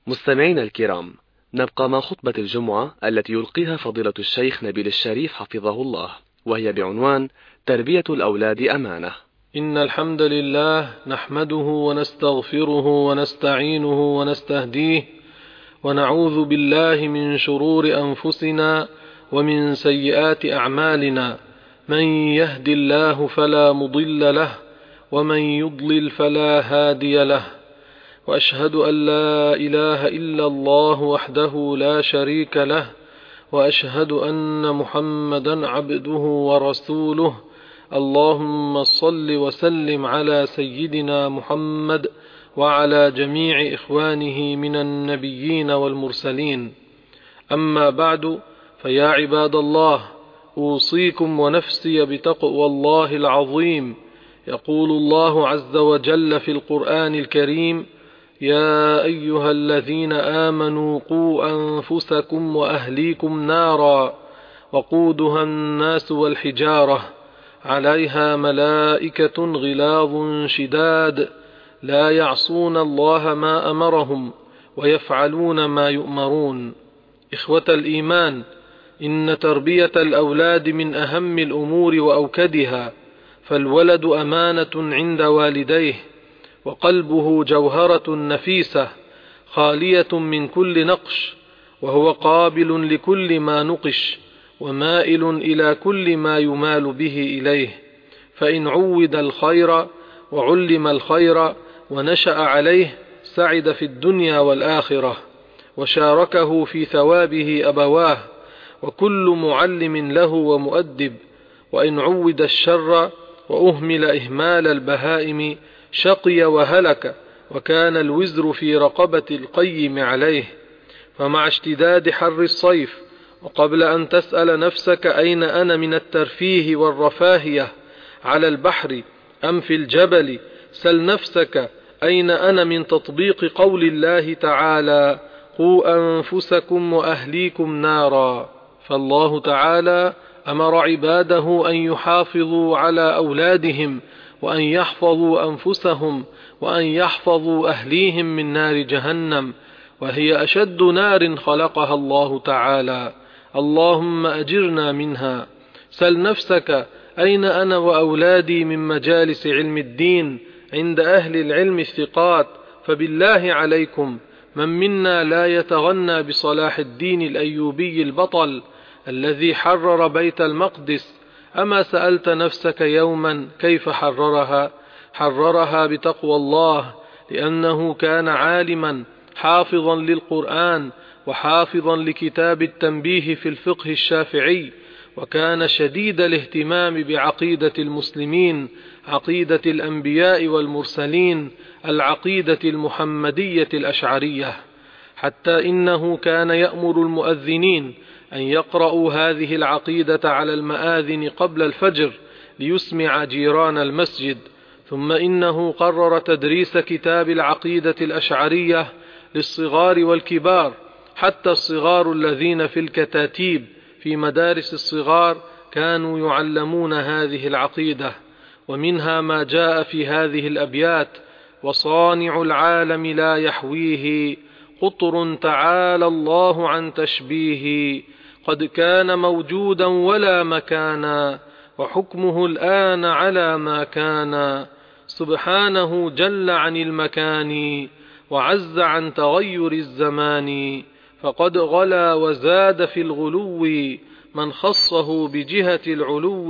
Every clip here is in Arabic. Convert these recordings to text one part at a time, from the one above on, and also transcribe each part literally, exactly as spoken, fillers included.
مستمعينا الكرام، نبقى مع خطبة الجمعة التي يلقيها فضيلة الشيخ نبيل الشريف حفظه الله، وهي بعنوان تربية الأولاد أمانة. إن الحمد لله نحمده ونستغفره ونستعينه ونستهديه، ونعوذ بالله من شرور أنفسنا ومن سيئات أعمالنا. من يهد الله فلا مضل له، ومن يضلل فلا هادي له. وأشهد أن لا إله إلا الله وحده لا شريك له، وأشهد أن محمدا عبده ورسوله. اللهم صل وسلم على سيدنا محمد وعلى جميع إخوانه من النبيين والمرسلين. أما بعد، فيا عباد الله، أوصيكم ونفسي بتقوى الله العظيم. يقول الله عز وجل في القرآن الكريم: يا أيها الذين آمنوا قوا أنفسكم وأهليكم نارا وقودها الناس والحجارة عليها ملائكة غلاظ شداد لا يعصون الله ما أمرهم ويفعلون ما يؤمرون. إخوة الإيمان، إن تربية الأولاد من أهم الأمور وأوكدها، فالولد أمانة عند والديه، وقلبه جوهرة نفيسة خالية من كل نقش، وهو قابل لكل ما نقش ومائل إلى كل ما يمال به إليه. فإن عود الخير وعلم الخير ونشأ عليه سعد في الدنيا والآخرة، وشاركه في ثوابه أبواه، وكل معلم له ومؤدب. وإن عود الشر وأهمل إهمال البهائم شقي وهلك، وكان الوزر في رقبة القيم عليه. فمع اشتداد حر الصيف، وقبل أن تسأل نفسك أين أنا من الترفيه والرفاهية على البحر أم في الجبل، سل نفسك أين أنا من تطبيق قول الله تعالى: قوا أنفسكم وأهليكم نارا. فالله تعالى أمر عباده أن يحافظوا على أولادهم، وأن يحفظوا أنفسهم، وأن يحفظوا أهليهم من نار جهنم، وهي أشد نار خلقها الله تعالى. اللهم أجرنا منها. سل نفسك أين أنا وأولادي من مجالس علم الدين عند أهل العلم الثقات. فبالله عليكم، من منا لا يتغنى بصلاح الدين الأيوبي البطل الذي حرر بيت المقدس؟ أما سألت نفسك يوما كيف حررها؟ حررها بتقوى الله، لأنه كان عالما حافظا للقرآن، وحافظا لكتاب التنبيه في الفقه الشافعي، وكان شديد الاهتمام بعقيدة المسلمين، عقيدة الأنبياء والمرسلين، العقيدة المحمدية الأشعرية، حتى إنه كان يأمر المؤذنين أن يقرأوا هذه العقيدة على المآذن قبل الفجر ليسمع جيران المسجد. ثم إنه قرر تدريس كتاب العقيدة الأشعرية للصغار والكبار، حتى الصغار الذين في الكتاتيب في مدارس الصغار كانوا يعلمون هذه العقيدة. ومنها ما جاء في هذه الأبيات: وصانع العالم لا يحويه قطر تعالى الله عن تشبيه، قد كان موجودا ولا مكانا، وحكمه الآن على ما كان، سبحانه جل عن المكان، وعز عن تغير الزمان، فقد غلا وزاد في الغلو من خصه بجهة العلو،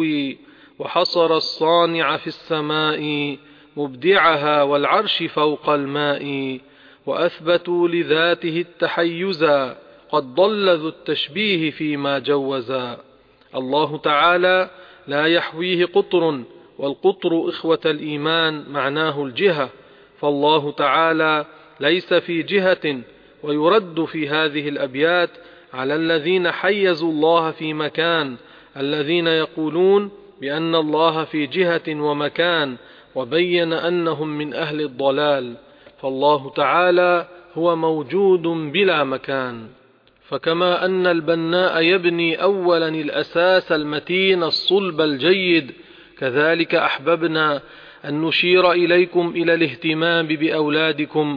وحصر الصانع في السماء مبدعها والعرش فوق الماء، وأثبتوا لذاته التحيزا، قد ضل ذو التشبيه فيما جوزا. الله تعالى لا يحويه قطر، والقطر إخوة الإيمان معناه الجهة، فالله تعالى ليس في جهة. ويرد في هذه الأبيات على الذين حيزوا الله في مكان، الذين يقولون بأن الله في جهة ومكان، وبين أنهم من أهل الضلال، فالله تعالى هو موجود بلا مكان. فكما أن البناء يبني أولا الأساس المتين الصلب الجيد، كذلك أحببنا أن نشير إليكم إلى الاهتمام بأولادكم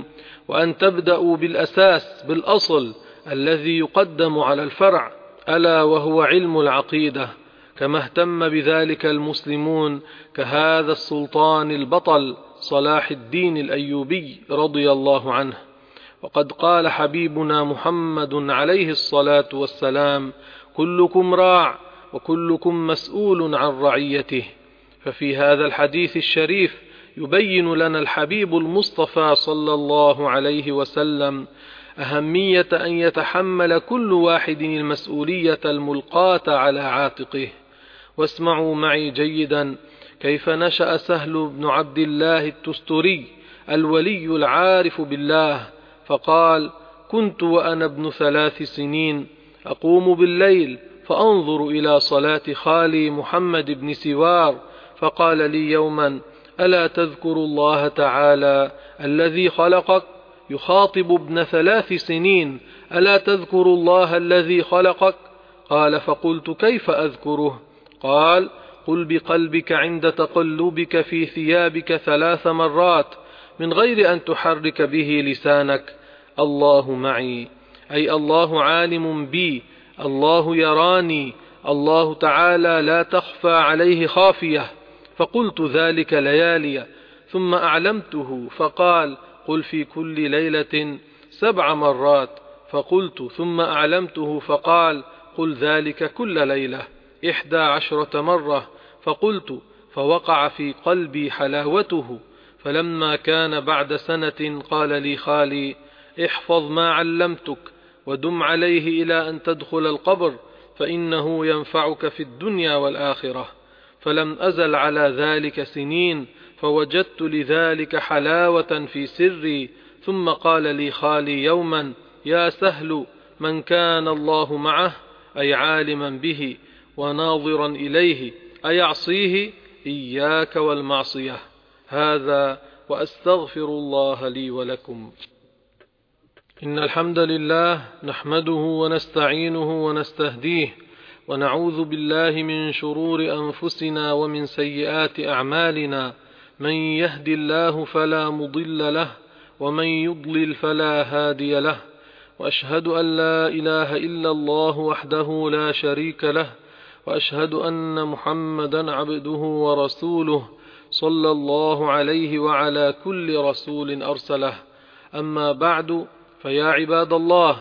وأن تبدأوا بالأساس بالأصل الذي يقدم على الفرع، ألا وهو علم العقيدة، كما اهتم بذلك المسلمون كهذا السلطان البطل صلاح الدين الأيوبي رضي الله عنه. وقد قال حبيبنا محمد عليه الصلاة والسلام: كلكم راع وكلكم مسؤول عن رعيته. ففي هذا الحديث الشريف يبين لنا الحبيب المصطفى صلى الله عليه وسلم أهمية أن يتحمل كل واحد المسؤولية الملقاة على عاتقه. واسمعوا معي جيدا كيف نشأ سهل بن عبد الله التستري الولي العارف بالله، فقال: كنت وأنا ابن ثلاث سنين أقوم بالليل فأنظر إلى صلاة خالي محمد بن سوار، فقال لي يوما: ألا تذكر الله تعالى الذي خلقك؟ يخاطب ابن ثلاث سنين: ألا تذكر الله الذي خلقك؟ قال: فقلت: كيف أذكره؟ قال: قل بقلبك عند تقلبك في ثيابك ثلاث مرات من غير أن تحرك به لسانك: الله معي، أي الله عالم بي، الله يراني، الله تعالى لا تخفى عليه خافية. فقلت ذلك ليالي، ثم أعلمته فقال: قل في كل ليلة سبع مرات. فقلت: ثم أعلمته فقال: قل ذلك كل ليلة إحدى عشرة مرة. فقلت: فوقع في قلبي حلاوته. فلما كان بعد سنة قال لي خالي: احفظ ما علمتك ودم عليه إلى أن تدخل القبر، فإنه ينفعك في الدنيا والآخرة. فلم أزل على ذلك سنين، فوجدت لذلك حلاوة في سري. ثم قال لي خالي يوما: يا سهل، من كان الله معه، أي عالما به وناظرا إليه، أيعصيه؟ إياك والمعصية. هذا وأستغفر الله لي ولكم. إن الحمد لله نحمده ونستعينه ونستهديه، ونعوذ بالله من شرور أنفسنا ومن سيئات أعمالنا. من يهد الله فلا مضل له، ومن يضلل فلا هادي له. وأشهد أن لا إله إلا الله وحده لا شريك له، وأشهد أن محمدا عبده ورسوله صلى الله عليه وعلى كل رسول أرسله. أما بعد، فيا عباد الله،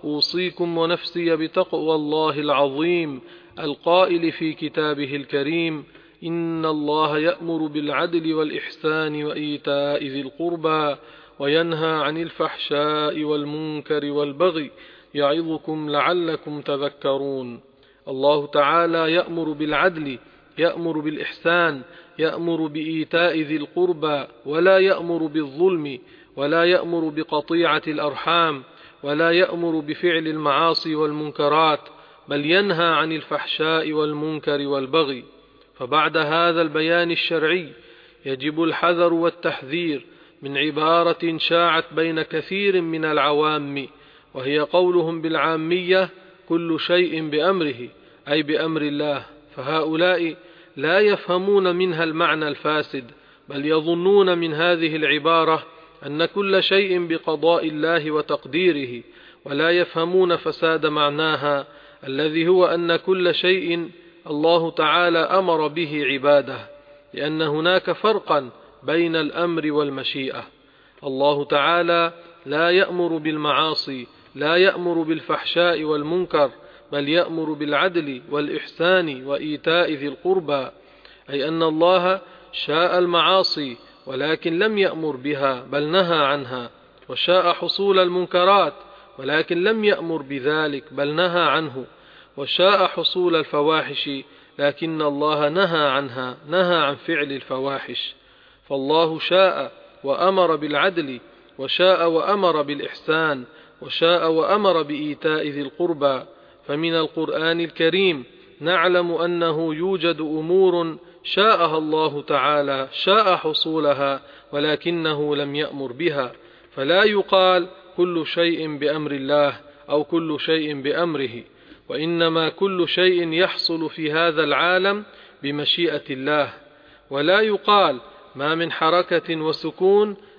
أوصيكم ونفسي بتقوى الله العظيم القائل في كتابه الكريم: إن الله يأمر بالعدل والإحسان وإيتاء ذي القربى وينهى عن الفحشاء والمنكر والبغي يعظكم لعلكم تذكرون. الله تعالى يأمر بالعدل، يأمر بالإحسان، يأمر بإيتاء ذي القربى، ولا يأمر بالظلم، ولا يأمر بقطيعة الأرحام، ولا يأمر بفعل المعاصي والمنكرات، بل ينهى عن الفحشاء والمنكر والبغي. فبعد هذا البيان الشرعي يجب الحذر والتحذير من عبارة شاعت بين كثير من العوام، وهي قولهم بالعامية: كل شيء بأمره، أي بأمر الله. فهؤلاء لا يفهمون منها المعنى الفاسد، بل يظنون من هذه العبارة أن كل شيء بقضاء الله وتقديره، ولا يفهمون فساد معناها الذي هو أن كل شيء الله تعالى أمر به عباده، لأن هناك فرقا بين الأمر والمشيئة. الله تعالى لا يأمر بالمعاصي، لا يأمر بالفحشاء والمنكر، بل يأمر بالعدل والإحسان وإيتاء ذي القربى، أي أن الله شاء المعاصي ولكن لم يأمر بها بل نهى عنها، وشاء حصول المنكرات ولكن لم يأمر بذلك بل نهى عنه، وشاء حصول الفواحش لكن الله نهى عنها، نهى عن فعل الفواحش. فالله شاء وأمر بالعدل، وشاء وأمر بالإحسان، وشاء وأمر بإيتاء ذي القربى. فمن القرآن الكريم نعلم أنه يوجد أمور شاءها الله تعالى، شاء حصولها ولكنه لم يأمر بها، فلا يقال كل شيء بأمر الله أو كل شيء بأمره، وإنما كل شيء يحصل في هذا العالم بمشيئة الله. ولا يقال ما من حركة وسكون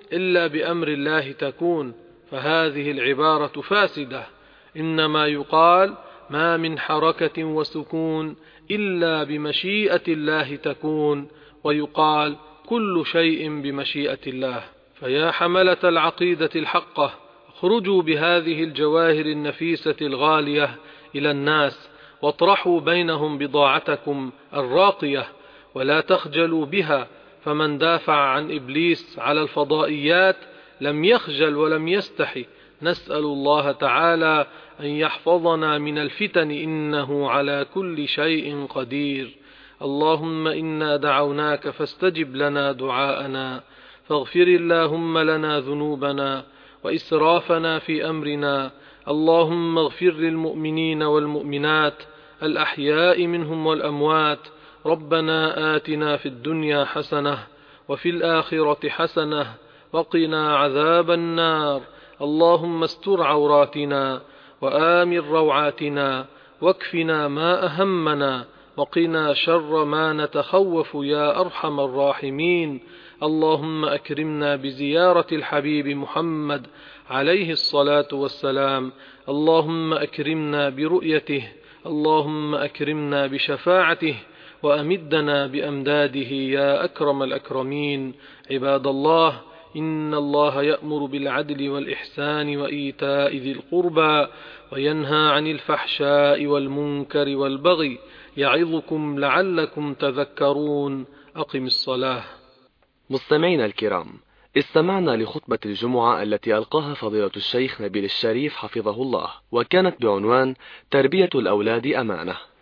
إلا بأمر الله تكون، فهذه العبارة فاسدة. إنما يقال ما من حركة وسكون إلا بمشيئة الله تكون، ويقال كل شيء بمشيئة الله. فيا حملة العقيدة الحقة، اخرجوا بهذه الجواهر النفيسة الغالية إلى الناس، واطرحوا بينهم بضاعتكم الراقية، ولا تخجلوا بها، فمن دافع عن إبليس على الفضائيات لم يخجل ولم يستحي. نسأل الله تعالى أن يحفظنا من الفتن، إنه على كل شيء قدير. اللهم إنا دعوناك فاستجب لنا دعاءنا، فاغفر اللهم لنا ذنوبنا وإسرافنا في أمرنا. اللهم اغفر للمؤمنين والمؤمنات الأحياء منهم والأموات. ربنا آتنا في الدنيا حسنة وفي الآخرة حسنة وقنا عذاب النار. اللهم استر عوراتنا وآمن روعاتنا، واكفنا ما أهمنا، وقنا شر ما نتخوف يا أرحم الراحمين. اللهم أكرمنا بزيارة الحبيب محمد عليه الصلاة والسلام. اللهم أكرمنا برؤيته، اللهم أكرمنا بشفاعته، وأمدنا بأمداده يا أكرم الأكرمين. عباد الله، إن الله يأمر بالعدل والإحسان وإيتاء ذي القربى، وينهى عن الفحشاء والمنكر والبغي، يعظكم لعلكم تذكرون. أقم الصلاة. مستمعينا الكرام، استمعنا لخطبة الجمعة التي ألقاها فضيلة الشيخ نبيل الشريف حفظه الله، وكانت بعنوان تربية الأولاد أمانة.